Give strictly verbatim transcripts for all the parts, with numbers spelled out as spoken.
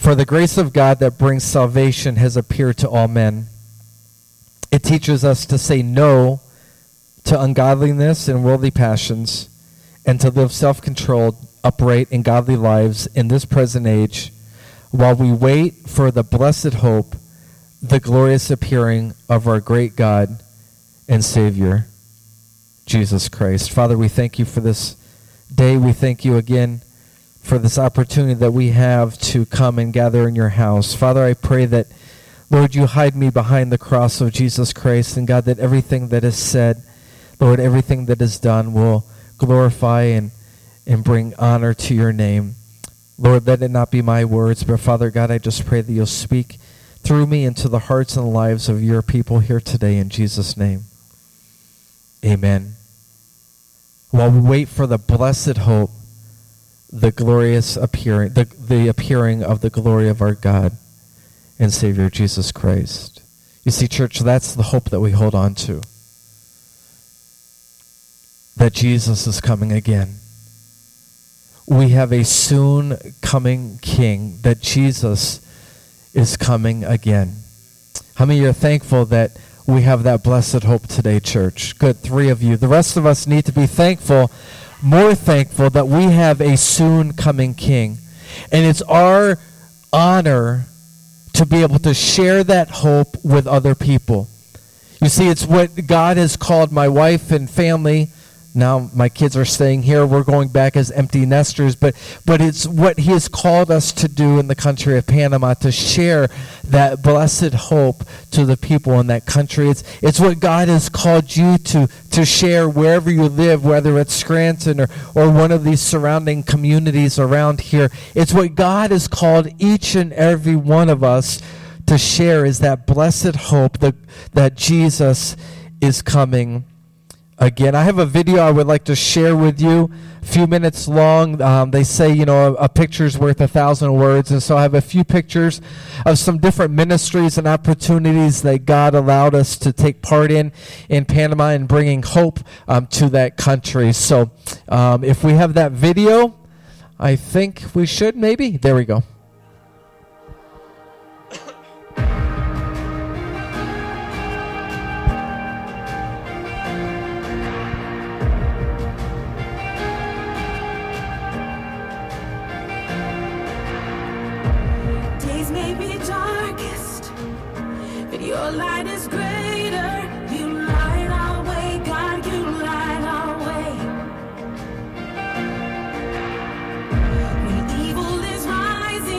For the grace of God that brings salvation has appeared to all men. It teaches us to say no to ungodliness and worldly passions, and to live self-controlled, upright, and godly lives in this present age, while we wait for the blessed hope, the glorious appearing of our great God and Savior, Jesus Christ. Father, we thank you for this day. We thank you again for this opportunity that we have to come and gather in your house. Father, I pray that, Lord, you hide me behind the cross of Jesus Christ, and God, that everything that is said, Lord, everything that is done will glorify and, and bring honor to your name. Lord, let it not be my words, but Father God, I just pray that you'll speak through me into the hearts and lives of your people here today in Jesus' name. Amen. While we wait for the blessed hope, the glorious appearing, the, the appearing of the glory of our God and Savior Jesus Christ. You see, church, that's the hope that we hold on to. That Jesus is coming again. We have a soon coming King, that Jesus is coming again. How many are thankful that we have that blessed hope today, church? Good, three of you. The rest of us need to be thankful, more thankful that we have a soon coming King. And it's our honor to be able to share that hope with other people. You see, it's what God has called my wife and family. Now my kids are staying here. We're going back as empty nesters. But, but it's what he has called us to do in the country of Panama, to share that blessed hope to the people in that country. It's, it's what God has called you to, to share wherever you live, whether it's Scranton or, or one of these surrounding communities around here. It's what God has called each and every one of us to share, is that blessed hope that, that Jesus is coming again. I have a video I would like to share with you, a few minutes long. Um, they say, you know, a, a picture's worth a thousand words. And so I have a few pictures of some different ministries and opportunities that God allowed us to take part in in Panama and bringing hope um, to that country. So um, if we have that video, I think we should maybe. There we go. Your light is greater. You light our way, God, you light our way. When evil is rising,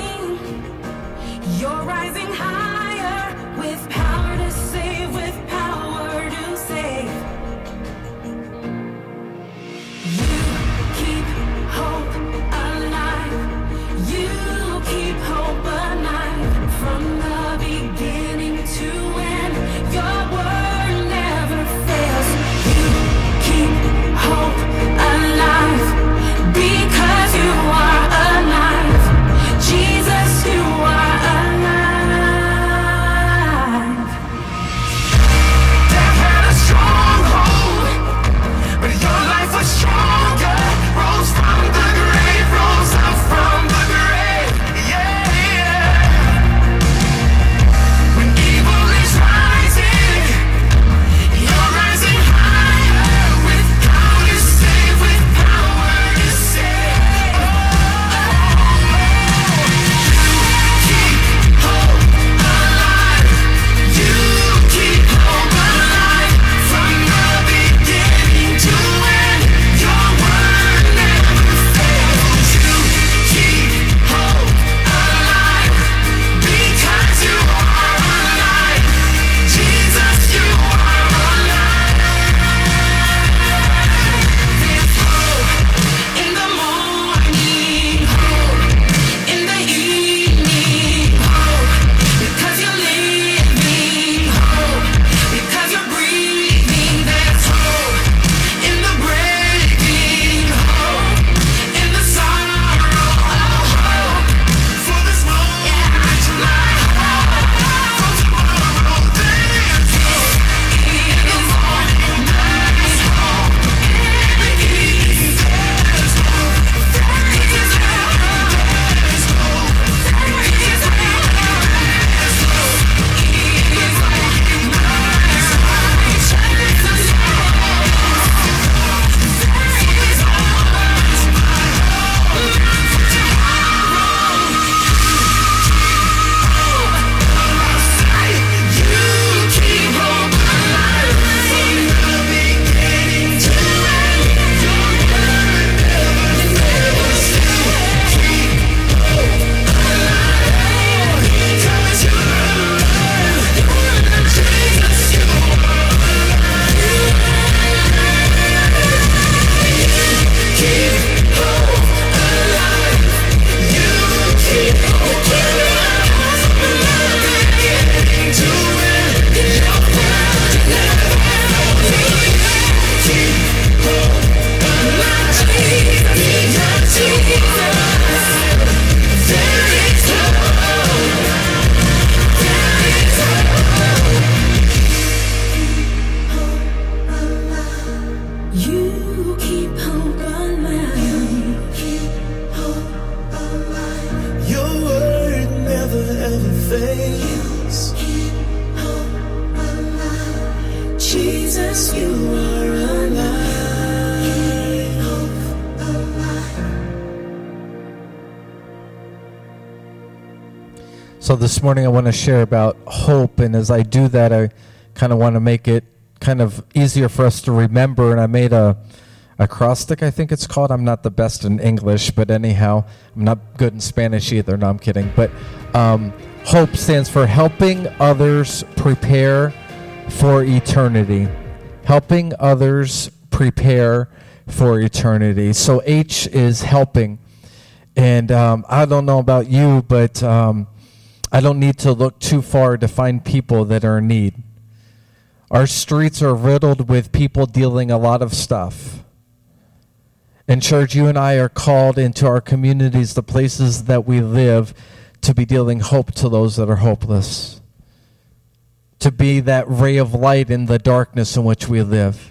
So this morning I want to share about hope, and as I do that, I kind of want to make it kind of easier for us to remember, and I made a acrostic, I think it's called. I'm not the best in English, but anyhow, I'm not good in Spanish either. No, I'm kidding. But um, hope stands for helping others prepare for eternity. Helping others prepare for eternity. So H is helping. And um, I don't know about you, but um, I don't need to look too far to find people that are in need. Our streets are riddled with people dealing a lot of stuff. In church, you and I are called into our communities, the places that we live, to be dealing hope to those that are hopeless. To be that ray of light in the darkness in which we live.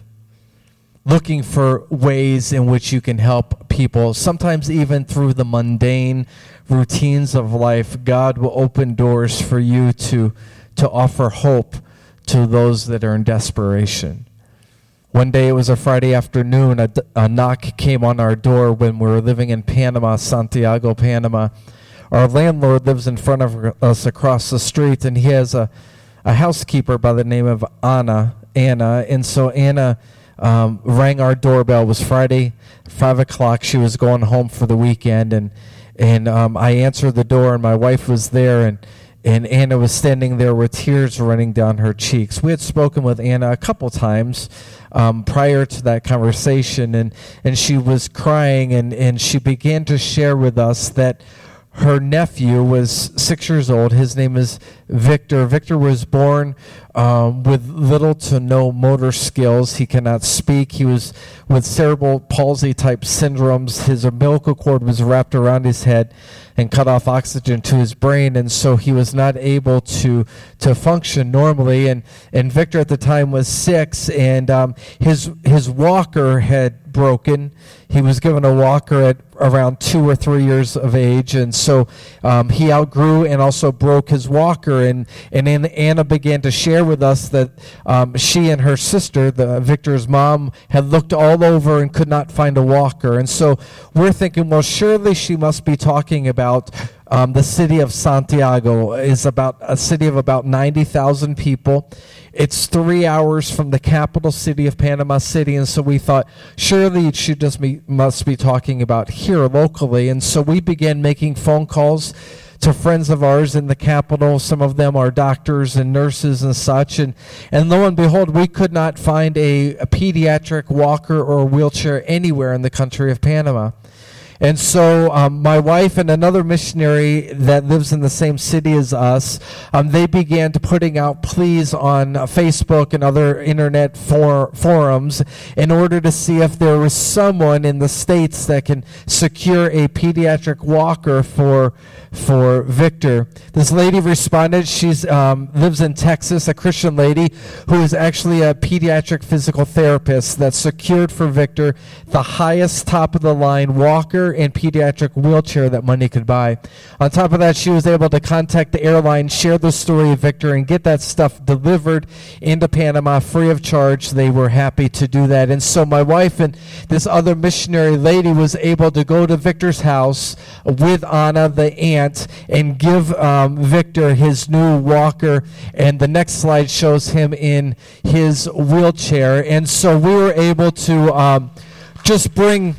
Looking for ways in which you can help people, sometimes even through the mundane routines of life. God will open doors for you to, to offer hope to those that are in desperation. One day, it was a Friday afternoon, a, a knock came on our door when we were living in Panama, Santiago, Panama. Our landlord lives in front of us across the street, and he has a, a housekeeper by the name of Anna, Anna, and so Anna Um, rang our doorbell. It was Friday, five o'clock. She was going home for the weekend, and and um, I answered the door, and my wife was there, and and Anna was standing there with tears running down her cheeks. We had spoken with Anna a couple times um, prior to that conversation, and and she was crying, and and she began to share with us that her nephew was six years old. His name is Victor. Victor was born um, with little to no motor skills. He cannot speak. He was with cerebral palsy type syndromes. His umbilical cord was wrapped around his head and cut off oxygen to his brain, and so he was not able to to function normally. And and Victor at the time was six, and um, his his walker had broken. He was given a walker at around two or three years of age, and so um, he outgrew and also broke his walker. And and then Anna began to share with us that um, she and her sister, the Victor's mom, had looked all over and could not find a walker. And so we're thinking, well, surely she must be talking about um, the city of Santiago. Is about a city of about ninety thousand people. It's three hours from the capital city of Panama City, and so we thought, surely she just be, must be talking about here locally. And so we began making phone calls to friends of ours in the capital. Some of them are doctors and nurses and such. And, and lo and behold, we could not find a, a pediatric walker or a wheelchair anywhere in the country of Panama. And so um, my wife and another missionary that lives in the same city as us, um, they began to putting out pleas on uh, Facebook and other internet for, forums in order to see if there was someone in the States that can secure a pediatric walker for for Victor. This lady responded. She's um, lives in Texas, a Christian lady who is actually a pediatric physical therapist that secured for Victor the highest top of the line walker and pediatric wheelchair that money could buy. On top of that, she was able to contact the airline, share the story of Victor, and get that stuff delivered into Panama free of charge. They were happy to do that. And so my wife and this other missionary lady was able to go to Victor's house with Anna, the aunt, and give um, Victor his new walker. And the next slide shows him in his wheelchair. And so we were able to um, just bring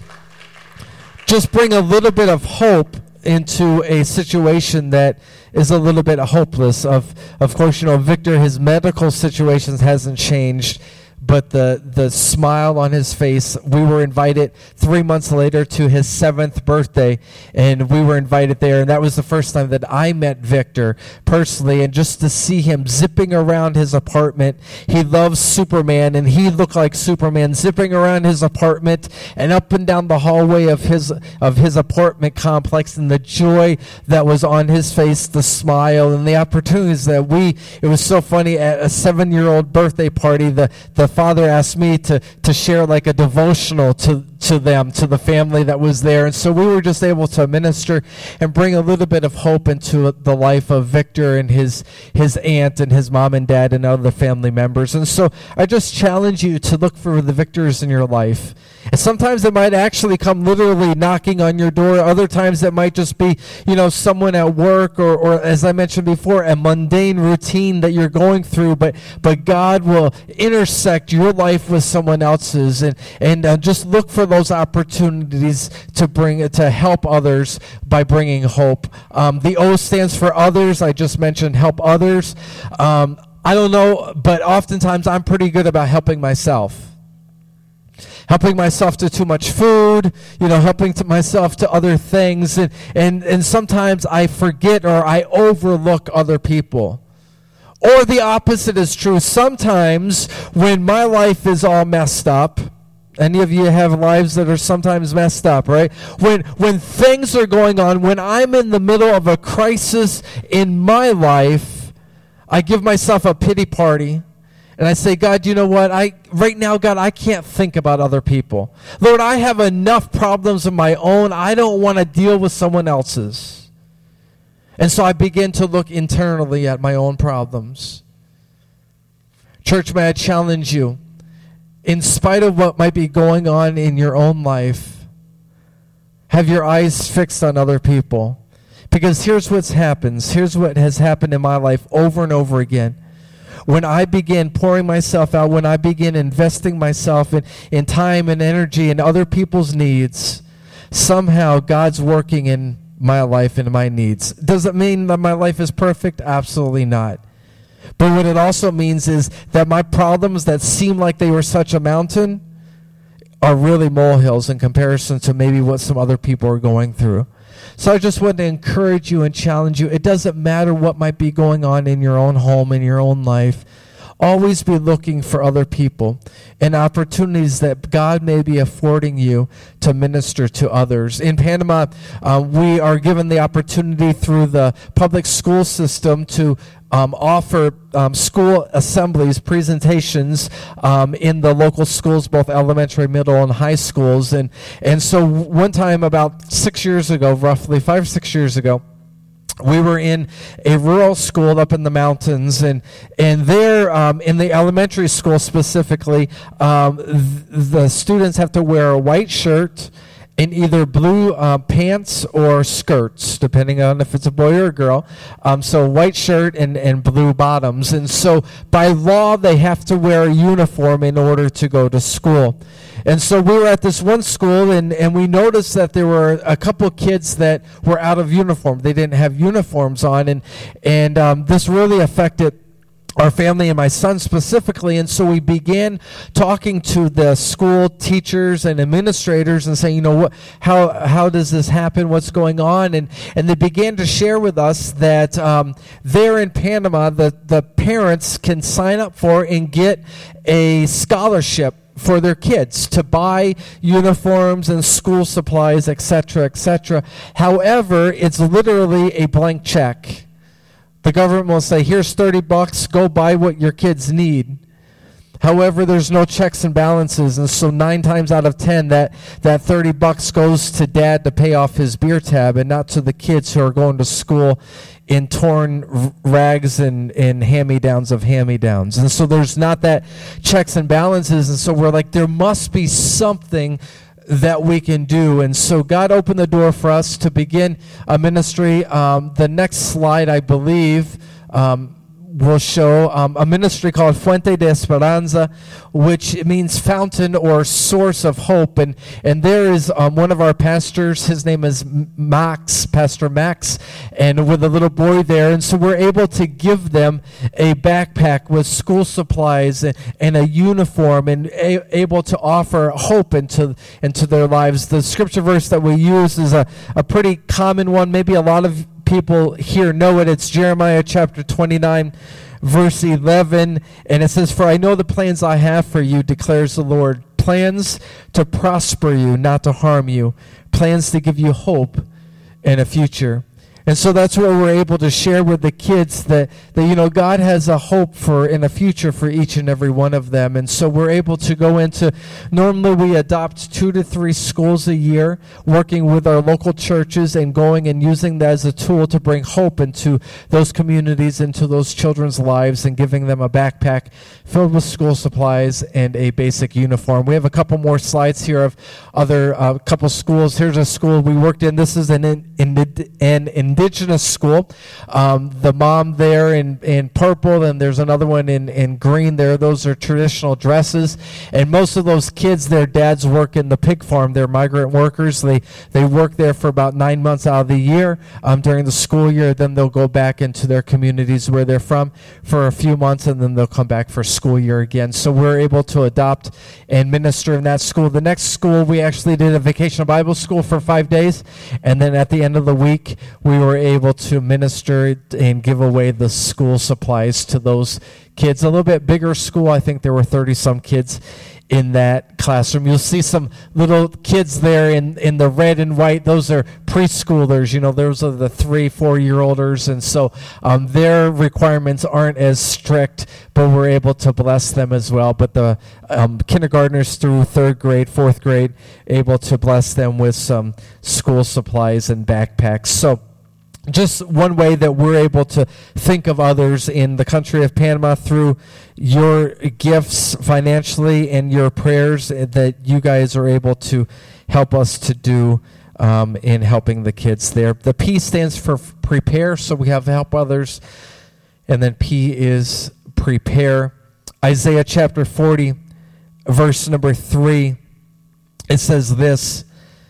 just bring a little bit of hope into a situation that is a little bit hopeless. Of of course, you know, Victor, his medical situation hasn't changed, but the the smile on his face. We were invited three months later to his seventh birthday, and we were invited there, and that was the first time that I met Victor personally. And just to see him zipping around his apartment, he loves Superman, and he looked like Superman zipping around his apartment and up and down the hallway of his of his apartment complex, and the joy that was on his face, the smile, and the opportunities that we. It was so funny at a seven-year-old birthday party. The the father asked me to, to share like a devotional to, to them, to the family that was there. And so we were just able to minister and bring a little bit of hope into the life of Victor and his, his aunt and his mom and dad and other family members. And so I just challenge you to look for the Victors in your life And sometimes it might actually come literally knocking on your door. Other times it might just be, you know, someone at work or, or as I mentioned before, a mundane routine that you're going through. But but God will intersect your life with someone else's, and and uh, just look for those opportunities to bring to help others by bringing hope. Um, the O stands for others. I just mentioned help others. Um, I don't know, but oftentimes I'm pretty good about helping myself. Helping myself to too much food, you know, helping to myself to other things. And, and, and sometimes I forget or I overlook other people. Or the opposite is true. Sometimes when my life is all messed up, any of you have lives that are sometimes messed up, right? When, when things are going on, when I'm in the middle of a crisis in my life, I give myself a pity party. And I say, God, you know what? I right now, God, I can't think about other people. Lord, I have enough problems of my own. I don't want to deal with someone else's. And so I begin to look internally at my own problems. Church, may I challenge you, in spite of what might be going on in your own life, have your eyes fixed on other people. Because here's what's happens. Here's what has happened in my life over and over again. When I begin pouring myself out, when I begin investing myself in, in time and energy and other people's needs, somehow God's working in my life and my needs. Does it mean that my life is perfect? Absolutely not. But what it also means is that my problems that seem like they were such a mountain are really molehills in comparison to maybe what some other people are going through. So I just want to encourage you and challenge you. It doesn't matter what might be going on in your own home, in your own life. Always be looking for other people and opportunities that God may be affording you to minister to others. In Panama, uh, we are given the opportunity through the public school system to um, offer um, school assemblies, presentations um, in the local schools, both elementary, middle, and high schools. And, and so one time about six years ago, roughly five or six years ago, we were in a rural school up in the mountains, and and there um, in the elementary school specifically, um, th- the students have to wear a white shirt and either blue uh, pants or skirts, depending on if it's a boy or a girl. Um, so white shirt and, and blue bottoms. And so by law, they have to wear a uniform in order to go to school. And so we were at this one school, and, and we noticed that there were a couple kids that were out of uniform. They didn't have uniforms on, and, and um, this really affected our family and my son specifically. And so we began talking to the school teachers and administrators and saying, you know, what, how how does this happen? What's going on? And and they began to share with us that um, there in Panama, the, the parents can sign up for and get a scholarship for their kids to buy uniforms and school supplies, et cetera, et cetera. However, it's literally a blank check. The government will say, here's thirty bucks, go buy what your kids need. However, there's no checks and balances, and so nine times out of ten, that, that thirty bucks goes to dad to pay off his beer tab and not to the kids who are going to school in torn r- rags and, and hand-me-downs of hand-me-downs. And so there's not that checks and balances, and so we're like, there must be something that we can do. And so God opened the door for us to begin a ministry. Um, the next slide, I believe, um, will show um, a ministry called Fuente de Esperanza, which means fountain or source of hope. And and there is um, one of our pastors, his name is Max, Pastor Max, and with a little boy there. And so we're able to give them a backpack with school supplies and, and a uniform, and a, able to offer hope into, into their lives. The scripture verse that we use is a, a pretty common one. Maybe a lot of people here know it. It's Jeremiah chapter twenty-nine, verse eleven, and it says, "For I know the plans I have for you, declares the Lord, plans to prosper you, not to harm you, plans to give you hope and a future." And so that's what we're able to share with the kids, that, that, you know, God has a hope for and a future for each and every one of them. And so we're able to go into, normally we adopt two to three schools a year, working with our local churches and going and using that as a tool to bring hope into those communities, into those children's lives, and giving them a backpack filled with school supplies and a basic uniform. We have a couple more slides here of other uh, couple schools. Here's a school we worked in. This is an, in, in, an indigenous school. Um, the mom there in, in purple, and there's another one in, in green there. Those are traditional dresses. And most of those kids, their dads work in the pig farm. They're migrant workers. They they work there for about nine months out of the year um, during the school year. Then they'll go back into their communities where they're from for a few months, and then they'll come back for school year again. So we're able to adopt and minister in that school. The next school, we actually did a vacation Bible school for five days. And then at the end of the week, we were able to minister and give away the school supplies to those kids. A little bit bigger school. I think there were thirty-some kids in that classroom. You'll see some little kids there in, in the red and white. Those are preschoolers. You know, those are the three, four-year-olders. And so um, their requirements aren't as strict, but we're able to bless them as well. But the um, kindergartners through third grade, fourth grade, able to bless them with some school supplies and backpacks. So just one way that we're able to think of others in the country of Panama through your gifts financially and your prayers that you guys are able to help us to do um, in helping the kids there. The P stands for prepare, so we have help others. And then P is prepare. Isaiah chapter forty, verse number three, it says this: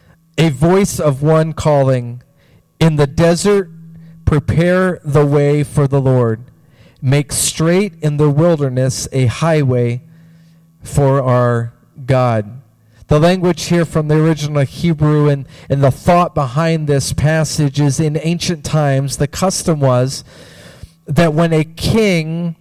a voice of one calling, in the desert, prepare the way for the Lord. Make straight in the wilderness a highway for our God. The language here from the original Hebrew and, and the thought behind this passage is, in ancient times, the custom was that when a king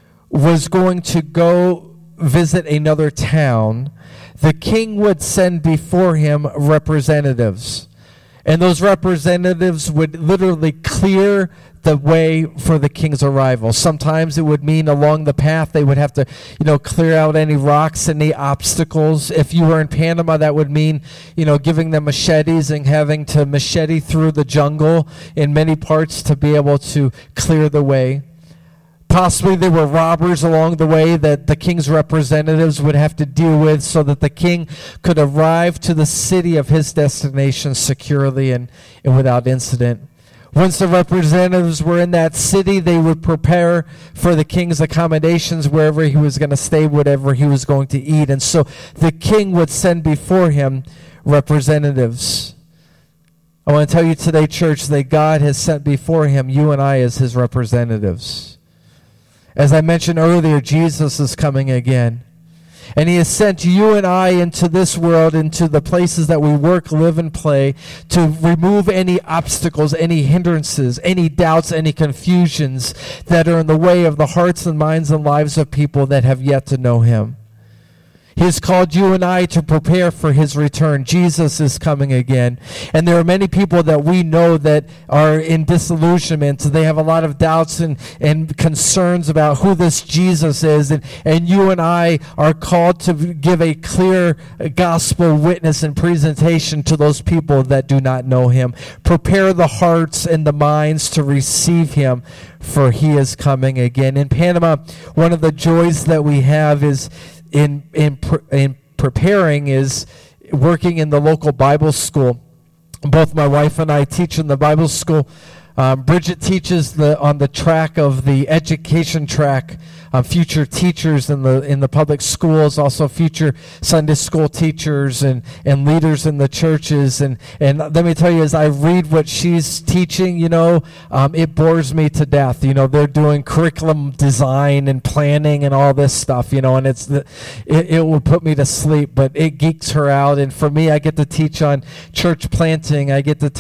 was going to go visit another town, the king would send before him representatives. And those representatives would literally clear the way for the king's arrival. Sometimes it would mean along the path they would have to, you know, clear out any rocks, any obstacles. If you were in Panama, that would mean, you know, giving them machetes and having to machete through the jungle in many parts to be able to clear the way. Possibly there were robbers along the way that the king's representatives would have to deal with so that the king could arrive to the city of his destination securely and, and without incident. Once the representatives were in that city, they would prepare for the king's accommodations wherever he was going to stay, whatever he was going to eat. And so the king would send before him representatives. I want to tell you today, church, that God has sent before him you and I as his representatives. As I mentioned earlier, Jesus is coming again. And he has sent you and I into this world, into the places that we work, live, and play, to remove any obstacles, any hindrances, any doubts, any confusions that are in the way of the hearts and minds and lives of people that have yet to know him. He has called you and I to prepare for his return. Jesus is coming again. And there are many people that we know that are in disillusionment. They have a lot of doubts and, and concerns about who this Jesus is. And, and you and I are called to give a clear gospel witness and presentation to those people that do not know him. Prepare the hearts and the minds to receive him, for he is coming again. In Panama, one of the joys that we have is In in in preparing is working in the local Bible school. Both my wife and I teach in the Bible school. Um, Bridget teaches the on the track of the education track, um, future teachers in the in the public schools, also future Sunday school teachers and, and leaders in the churches. And, and let me tell you, as I read what she's teaching, you know, um, it bores me to death. You know, they're doing curriculum design and planning and all this stuff, you know, and it's the, it, it will put me to sleep, but it geeks her out. And for me, I get to teach on church planting. I get to t-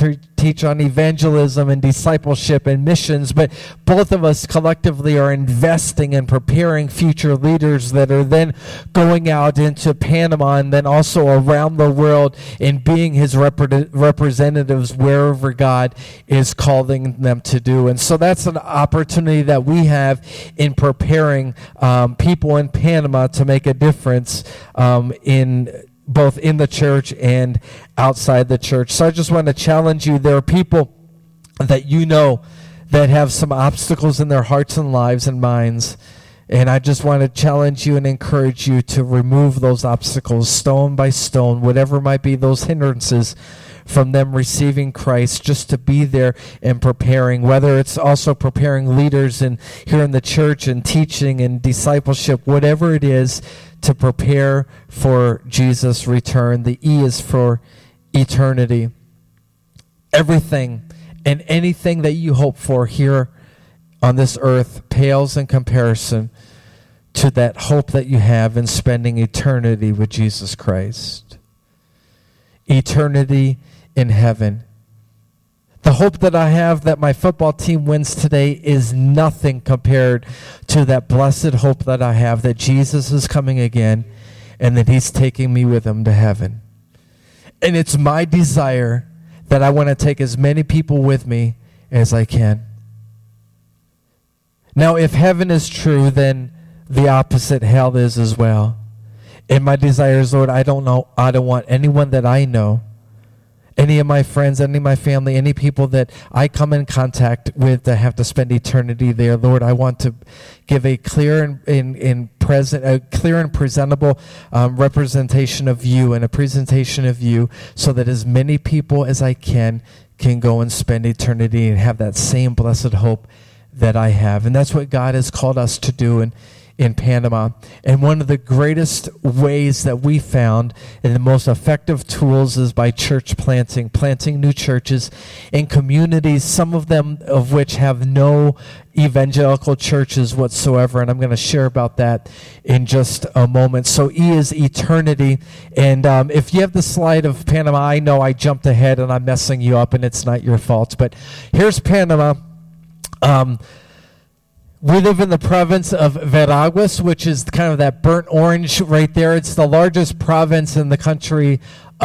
teach on evangelism and discipleship and missions, but both of us collectively are investing and preparing future leaders that are then going out into Panama and then also around the world in being his repre- representatives wherever God is calling them to do. And so that's an opportunity that we have in preparing um, people in Panama to make a difference um, in both in the church and outside the church. So I just want to challenge you. There are people that you know that have some obstacles in their hearts and lives and minds. And I just want to challenge you and encourage you to remove those obstacles stone by stone, whatever might be those hindrances from them receiving Christ, just to be there and preparing, whether it's also preparing leaders in here in the church and teaching and discipleship, whatever it is, to prepare for Jesus' return. The E is for eternity. Everything and anything that you hope for here on this earth pales in comparison to that hope that you have in spending eternity with Jesus Christ. Eternity in heaven. The hope that I have that my football team wins today is nothing compared to that blessed hope that I have that Jesus is coming again and that he's taking me with him to heaven. And it's my desire that I want to take as many people with me as I can. Now, if heaven is true, then the opposite, hell, is as well. And my desire is, Lord, I don't know, I don't want anyone that I know, any of my friends, any of my family, any people that I come in contact with that have to spend eternity there. Lord, I want to give a clear and in, in present, a clear and presentable um, representation of you and a presentation of you, so that as many people as I can can go and spend eternity and have that same blessed hope that I have. And that's what God has called us to do in, in Panama. And one of the greatest ways that we found and the most effective tools is by church planting, planting new churches in communities, some of them of which have no evangelical churches whatsoever. And I'm going to share about that in just a moment. So E is eternity. And um, if you have the slide of Panama, I know I jumped ahead and I'm messing you up and it's not your fault. But here's Panama. Um, we live in the province of Veraguas, which is kind of that burnt orange right there. It's the largest province in the country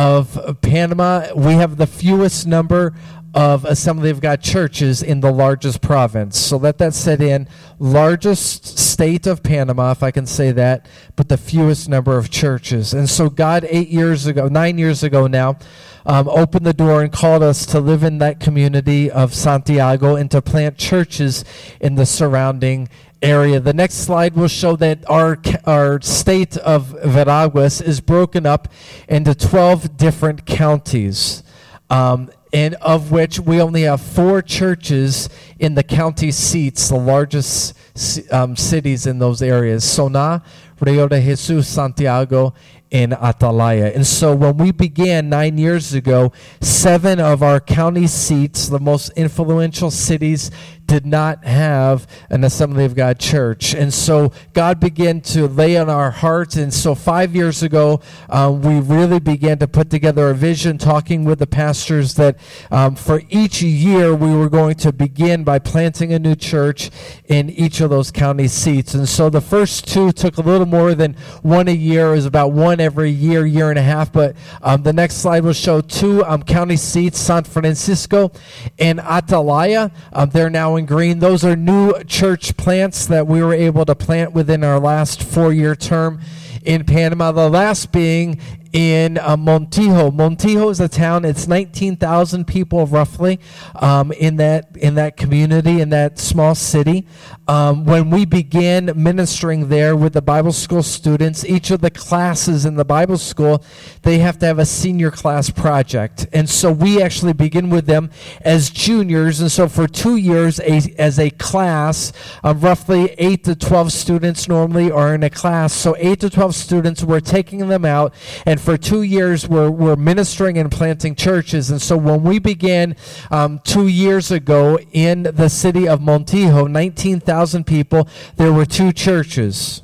of Panama. We have the fewest number of Assembly of God churches in the largest province. So let that set in. Largest state of Panama, if I can say that, but the fewest number of churches. And so God, eight years ago, nine years ago now, um, opened the door and called us to live in that community of Santiago and to plant churches in the surrounding area. The next slide will show that our our state of Veraguas is broken up into twelve different counties. Um, and of which we only have four churches in the county seats, the largest um, cities in those areas: Sona, Rio de Jesus, Santiago, and Atalaya. And so when we began nine years ago, seven of our county seats, the most influential cities, did not have an Assembly of God church. And so God began to lay on our hearts. And so five years ago, um, we really began to put together a vision, talking with the pastors, that um, for each year we were going to begin by planting a new church in each of those county seats. And so the first two took a little more than one a year. It was about one every year, year and a half. But um, the next slide will show two um, county seats, San Francisco and Atalaya. Um, they're now in green. Those are new church plants that we were able to plant within our last four-year term in Panama. The last being in uh, Montijo. Montijo is a town. It's nineteen thousand people roughly um, in that in that community, in that small city. Um, when we began ministering there with the Bible school students, each of the classes in the Bible school, they have to have a senior class project. And so we actually begin with them as juniors. And so for two years a, as a class, um, roughly eight to twelve students normally are in a class. So eight to twelve students, we're taking them out, and for two years we're, we're ministering and planting churches. And so when we began um, two years ago in the city of Montijo, nineteen thousand people, there were two churches: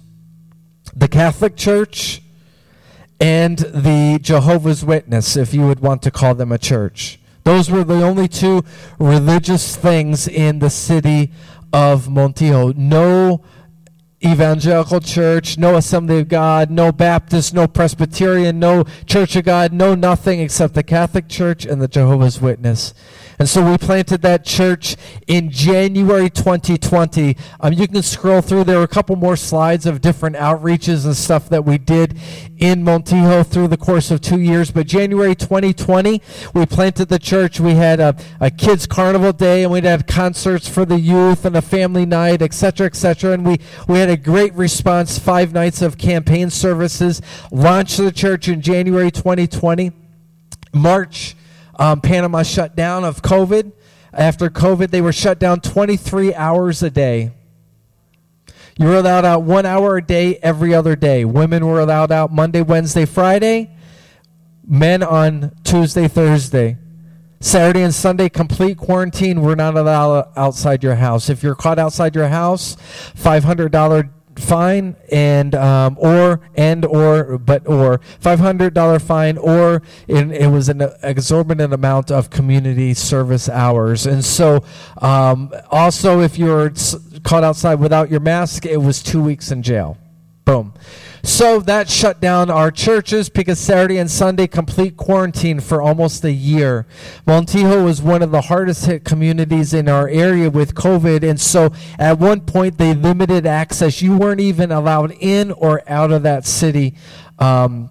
the Catholic Church and the Jehovah's Witness, if you would want to call them a church. Those were the only two religious things in the city of Montijo. No evangelical church, no Assembly of God, no Baptist, no Presbyterian, no Church of God, no nothing except the Catholic Church and the Jehovah's Witness. And so we planted that church in January twenty twenty. Um, you can scroll through. There were a couple more slides of different outreaches and stuff that we did in Montijo through the course of two years. But January twenty twenty, we planted the church. We had a, a kids' carnival day, and we had concerts for the youth and a family night, et cetera, et cetera. And we, we had a great response, five nights of campaign services. Launched the church in January twenty twenty. March, Um, Panama shut down of COVID. After COVID, they were shut down twenty-three hours a day. You were allowed out one hour a day every other day. Women were allowed out Monday, Wednesday, Friday. Men on Tuesday, Thursday. Saturday and Sunday, complete quarantine. We're not allowed outside your house. If you're caught outside your house, five hundred dollars fine and um, or and or but or five hundred dollars fine, or it, it was an exorbitant amount of community service hours. And so um, also if you're caught outside without your mask, it was two weeks in jail. Boom. So that shut down our churches because Saturday and Sunday, complete quarantine for almost a year. Montijo was one of the hardest hit communities in our area with COVID. And so at one point they limited access. You weren't even allowed in or out of that city um,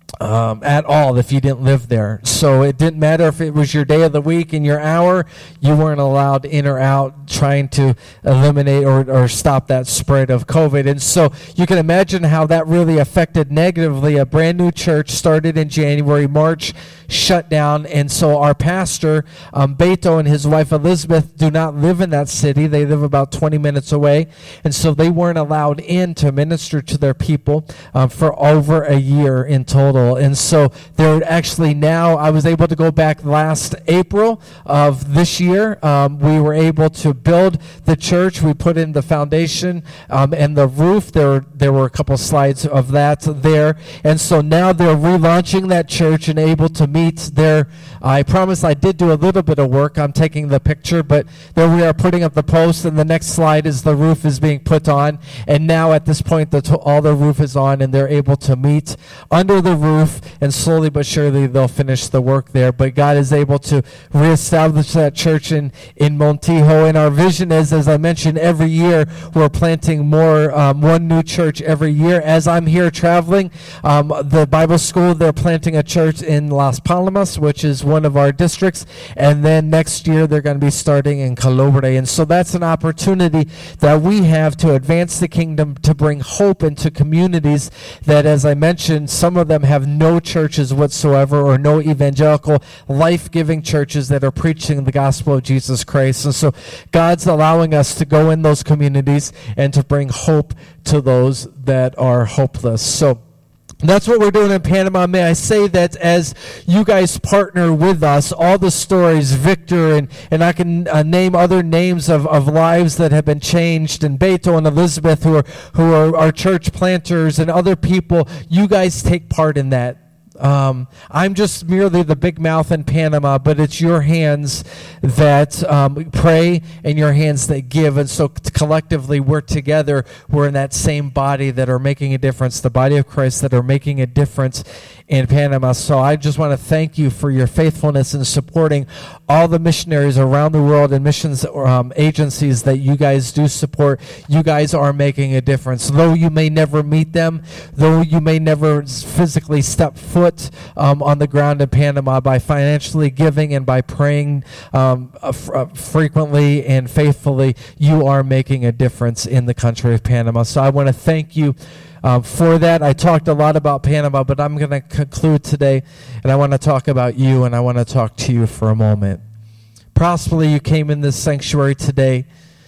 um, at all if you didn't live there. So it didn't matter if it was your day of the week and your hour, you weren't allowed in or out, trying to eliminate or, or stop that spread of COVID. And so you can imagine how that really affected negatively a brand new church started in January. March shut down. And so our pastor, um, Beto, and his wife Elizabeth do not live in that city. They live about twenty minutes away. And so they weren't allowed in to minister to their people um, for over a year in total. And so they're actually now, I was able to go back last April of this year. Um, we were able to build the church. We put in the foundation um, and the roof. There, there were a couple slides of that there. And so now they're relaunching that church and able to meet there. I promise I did do a little bit of work. I'm taking the picture, but there we are putting up the post, and the next slide is the roof is being put on. And now at this point, the to- all the roof is on, and they're able to meet under the roof, and slowly but surely they'll finish the work there. But God is able to reestablish that church in, in Montijo. And our vision is, as I mentioned, every year we're planting more, um, one new church every year. As I'm here traveling, um, the Bible school, they're planting a church in Las Palmas, which is one of our districts. And then next year they're going to be starting in Calobre. And so that's an opportunity that we have to advance the kingdom, to bring hope into communities that, as I mentioned, some of them have no churches whatsoever, or no evangelical life-giving churches that are preaching the gospel of Jesus Christ. And so God's allowing us to go in those communities and to bring hope to those that are hopeless. So that's what we're doing in Panama. May I say that as you guys partner with us, all the stories, Victor, and, and I can uh, name other names of, of lives that have been changed, and Beto and Elizabeth, who are, who are our church planters, and other people, you guys take part in that. Um, I'm just merely the big mouth in Panama, but it's your hands that um, pray and your hands that give. And so collectively, we're together. We're in that same body that are making a difference, the body of Christ that are making a difference in Panama. So I just want to thank you for your faithfulness in supporting all the missionaries around the world and missions um, agencies that you guys do support. You guys are making a difference. Though you may never meet them, though you may never physically step foot um, on the ground in Panama, by financially giving and by praying um, uh, f- uh, frequently and faithfully, you are making a difference in the country of Panama. So I want to thank you Um, for that. I talked a lot about Panama, but I'm going to conclude today, and I want to talk about you, and I want to talk to you for a moment. Possibly you came in this sanctuary today,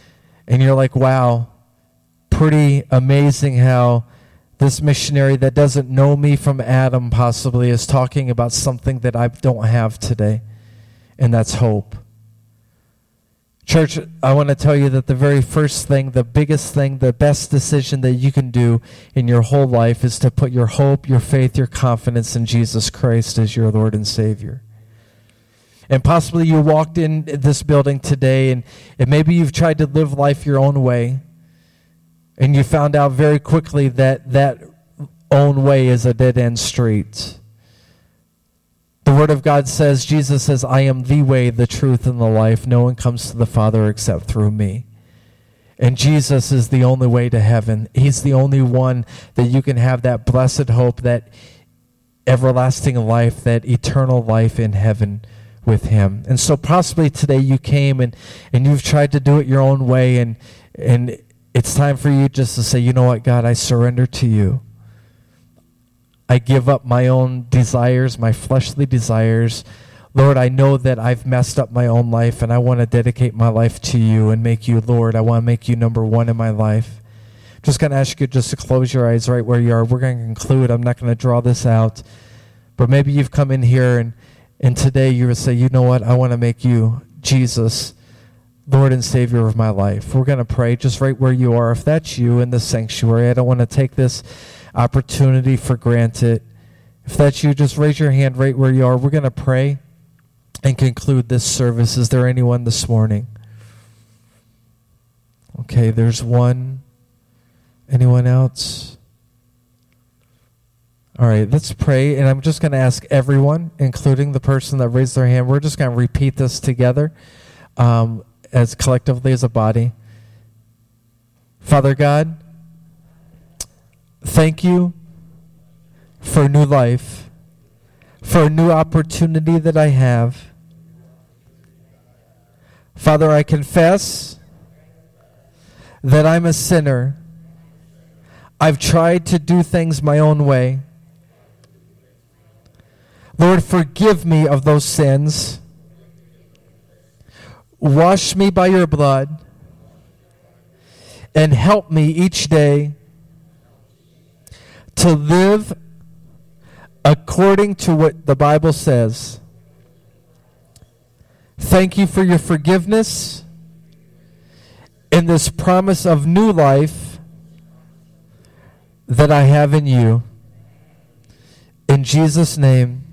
and you're like, wow, pretty amazing how this missionary that doesn't know me from Adam possibly is talking about something that I don't have today, and that's hope. Church, I want to tell you that the very first thing, the biggest thing, the best decision that you can do in your whole life is to put your hope, your faith, your confidence in Jesus Christ as your Lord and Savior. And possibly you walked in this building today, and, and maybe you've tried to live life your own way, and you found out very quickly that that own way is a dead-end street. The Word of God says, Jesus says, I am the way, the truth, and the life. No one comes to the Father except through me. And Jesus is the only way to heaven. He's the only one that you can have that blessed hope, that everlasting life, that eternal life in heaven with him. And so possibly today you came and, and you've tried to do it your own way, and and it's time for you just to say, you know what, God, I surrender to you. I give up my own desires, my fleshly desires. Lord, I know that I've messed up my own life, and I want to dedicate my life to you and make you Lord. I want to make you number one in my life. I'm just going to ask you just to close your eyes right where you are. We're going to conclude. I'm not going to draw this out. But maybe you've come in here, and, and today you would say, you know what, I want to make you, Jesus, Lord and Savior of my life. We're going to pray just right where you are. If that's you in the sanctuary, I don't want to take this opportunity for granted. If that's you, just raise your hand right where you are. We're going to pray and conclude this service. Is there anyone this morning? Okay, there's one. Anyone else? All right, let's pray. And I'm just going to ask everyone, including the person that raised their hand, we're just going to repeat this together um, as collectively as a body. Father God, thank you for new life, for a new opportunity that I have. Father, I confess that I'm a sinner. I've tried to do things my own way. Lord, forgive me of those sins. Wash me by your blood, and help me each day to live according to what the Bible says. Thank you for your forgiveness and this promise of new life that I have in you. In Jesus' name,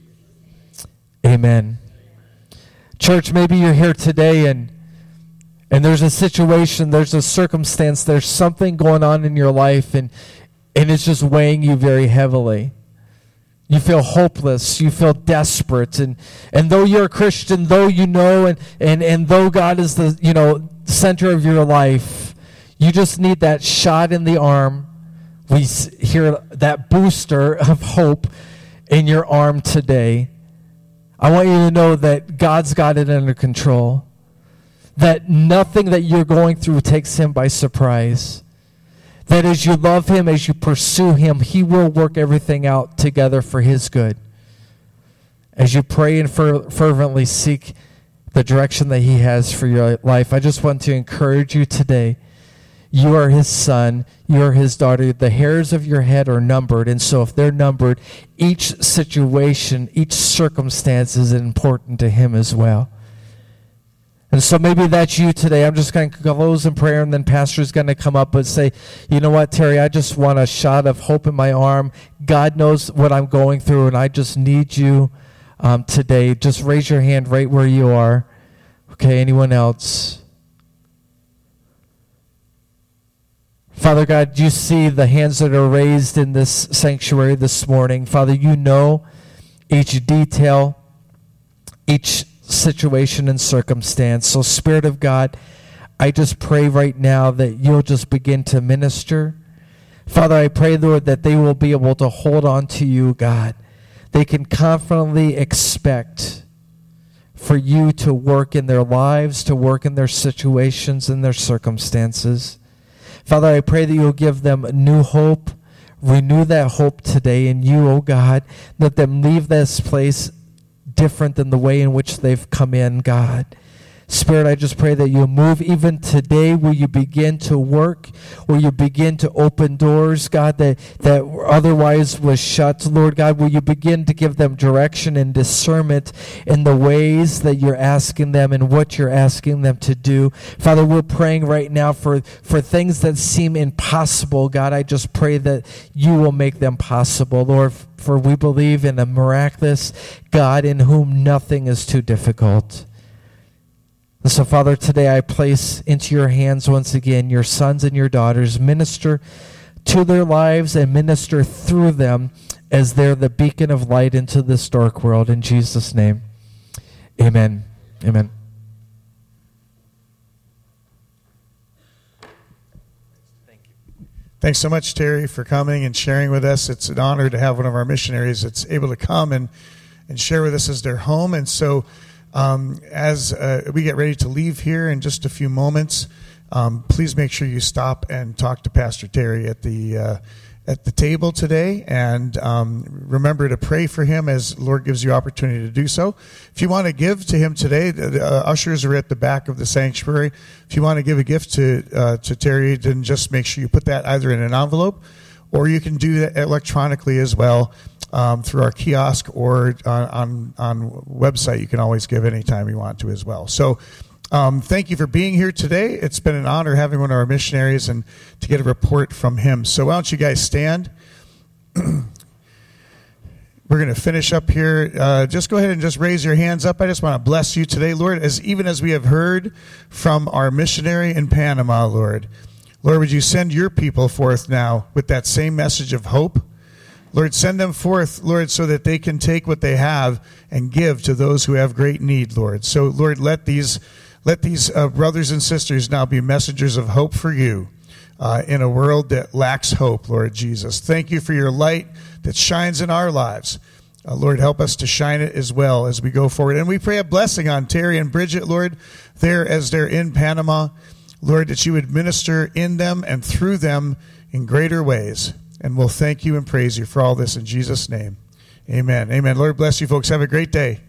amen. Church, maybe you're here today and and there's a situation, there's a circumstance, there's something going on in your life, and and it's just weighing you very heavily. You feel hopeless. You feel desperate. And, and though you're a Christian, though you know, and, and, and though God is the, you know, center of your life, you just need that shot in the arm. We hear that booster of hope in your arm today. I want you to know that God's got it under control. That nothing that you're going through takes him by surprise. That as you love him, as you pursue him, he will work everything out together for his good. As you pray and fer- fervently seek the direction that he has for your life, I just want to encourage you today. You are his son. You are his daughter. The hairs of your head are numbered. And so if they're numbered, each situation, each circumstance is important to him as well. And so maybe that's you today. I'm just going to close in prayer, and then Pastor's going to come up and say, you know what, Terry, I just want a shot of hope in my arm. God knows what I'm going through, and I just need you um, today. Just raise your hand right where you are. Okay, anyone else? Father God, you see the hands that are raised in this sanctuary this morning. Father, you know each detail, each situation and circumstance. So Spirit of God, I just pray right now that you'll just begin to minister. Father, I pray, Lord, that they will be able to hold on to you, God. They can confidently expect for you to work in their lives, to work in their situations and their circumstances. Father, I pray that you'll give them new hope. Renew that hope today in you, oh God. Let them leave this place different than the way in which they've come in, God. Spirit, I just pray that you'll move even today. Will you begin to work? Will you begin to open doors, God, that, that otherwise was shut? Lord God, will you begin to give them direction and discernment in the ways that you're asking them and what you're asking them to do? Father, we're praying right now for, for things that seem impossible. God, I just pray that you will make them possible, Lord, for we believe in a miraculous God in whom nothing is too difficult. And so, Father, today I place into your hands once again your sons and your daughters. Minister to their lives and minister through them as they're the beacon of light into this dark world. In Jesus' name, amen. Amen. Thank you. Thanks so much, Terry, for coming and sharing with us. It's an honor to have one of our missionaries that's able to come and, and share with us as their home. And so Um, as uh, we get ready to leave here in just a few moments, um, please make sure you stop and talk to Pastor Terry at the uh, at the table today, and um, remember to pray for him as the Lord gives you opportunity to do so. If you want to give to him today, the uh, ushers are at the back of the sanctuary. If you want to give a gift to uh, to Terry, then just make sure you put that either in an envelope, or you can do that electronically as well. Um, through our kiosk or on, on on website. You can always give anytime you want to as well. So um, thank you for being here today. It's been an honor having one of our missionaries and to get a report from him. So why don't you guys stand? We're going to finish up here. Uh, just go ahead and just raise your hands up. I just want to bless you today, Lord, as even as we have heard from our missionary in Panama, Lord. Lord, would you send your people forth now with that same message of hope? Lord, send them forth, Lord, so that they can take what they have and give to those who have great need, Lord. So, Lord, let these let these uh, brothers and sisters now be messengers of hope for you uh, in a world that lacks hope, Lord Jesus. Thank you for your light that shines in our lives. Uh, Lord, help us to shine it as well as we go forward. And we pray a blessing on Terry and Bridget, Lord, there as they're in Panama. Lord, that you would minister in them and through them in greater ways. And we'll thank you and praise you for all this in Jesus' name. Amen. Amen. Lord bless you, folks. Have a great day.